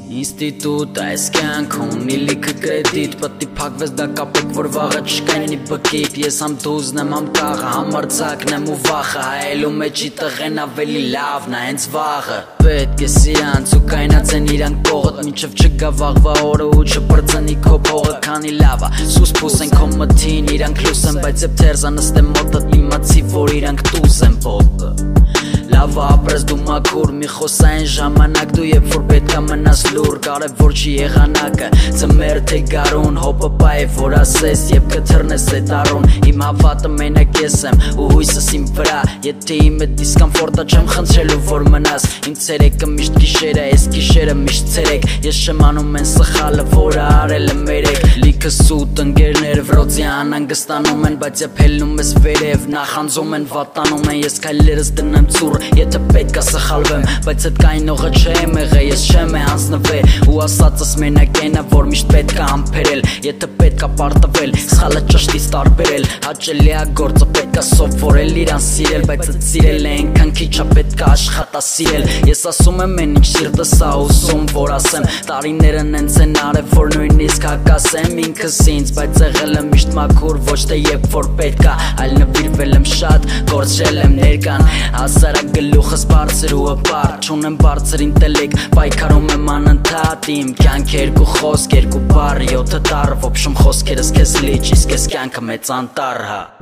Ինստիտուտ այս կյանքում նիլիքը կրեդիտ Պտի փակվես դա կապեք որ վաղը չկայնի բկիտ Ես համ դուզն եմ համ կաղը համ արձակն եմ ու վախը Հայելու մեջի տղեն ավելի լավն է հենց վաղը Պետք է սիրանց ու կայնացեն իրանք կողըտ Մինչև չգա վաղվա օրը ու չպրծնի քո փողը Քանի լավա սուս պուս են քո մթին իրանք լուս են Բայց եբ թերզա նստեմ մոտդ իմացի որ իրանք տուզ են պոտը Լավա ապրես դու մաքուր մի խոսային ժամանակ դու երբ որ պետքա մնաս լուր Կարևոր չի եղանակը ծմեր թե գարուն Հոպը պայ որ ասես և կթրնես էտ առուն Իմ հավատը մենակ ես եմ ու հույսս իմ վրա Եթե իմ է դիսկամֆորտա չեմ խնդրելու որ մնաս Իմ ցերեկը միշտ գիշեր է ես գիշերը միշտ ցերեկ Ես չեմ անում են սխալը որը արել է մերեկ Լիքը սուտ ընկերներ վրոցի անհանգստանում են Բայց եբ հելնում ես վերև նախանձում են վատանում են Ես քայլերս դնեմ ծուռ Եթե պետք է սխալվեմ, բայց այդ կայնողը չեմ եղե, ես չեմ է հանձնվե Ու ասածս մենակ ենա, որ միշտ պետք է համբերել Եթե պետք է պարտվել, սխալը ճշտից տարբերել Հաճելի է գործը պետք է սովորել իրան սիրել Բայց այդ սիրել է ենքան քիչ է պետք է աշխատա սիրել Ես ասում եմ են ինչ սիրտս ա ուզում որ ասեմ Տարիները նենց են արև որ նույնիսկ հակասեմ ինքս ինձ Բայց եղել եմ միշտ մաքուր ոչ թե երբ որ պետք է Այլ նվիրվել եմ շատ, գործել եմ ներկան Հասարակ գլուխս բարձր ու հպարտ Չունեմ բարձր ինտելեք, պայքարում եմ անընդհատ Իմ կյանք երկու խոսք, երկու բառ, յոթը տառ Ոբշում խոսքերս կեզ լիճ, իսկ ես կյանքը մեծ անտառ, հա